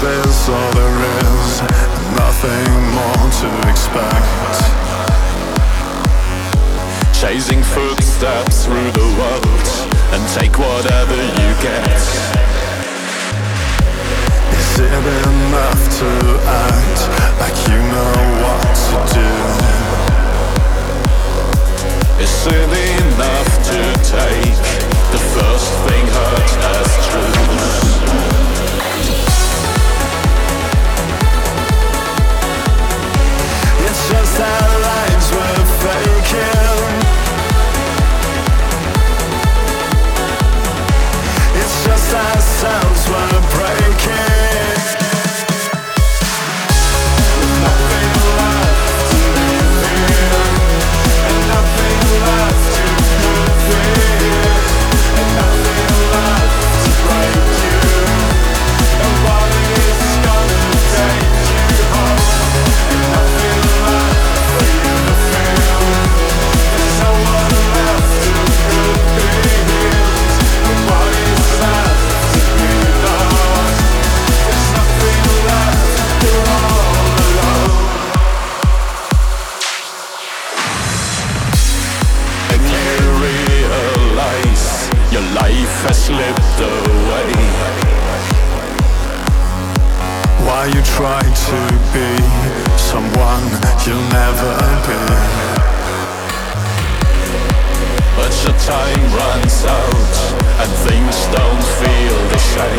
is all there is, nothing more to expect. Chasing footsteps through the world and take whatever you get. Is it enough to act like you know what to do? Is it enough to take the first thing heard as truth? It's just our lives we're faking. It's just ourselves we're breaking. Nothing left to feel, and nothing left to feel, and nothing left to break you. Nobody's gonna take you home, and nothing left for you to feel. There's no one left who could be healed. Nobody's left to be lost. There's nothing left, we're all alone. And you realize your life has slipped away, while you try to be someone you'll never be. But your time runs out and things don't feel the same.